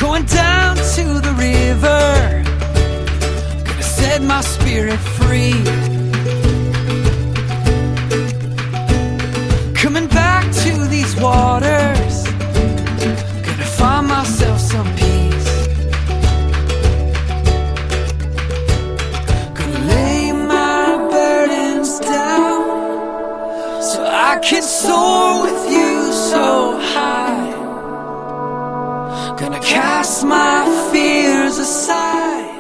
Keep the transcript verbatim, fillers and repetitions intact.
going down to the river, gonna set my spirit free. Coming back to these waters, gonna find myself some peace. Gonna lay my burdens down so I can soar with you so high. Gonna cast my fears aside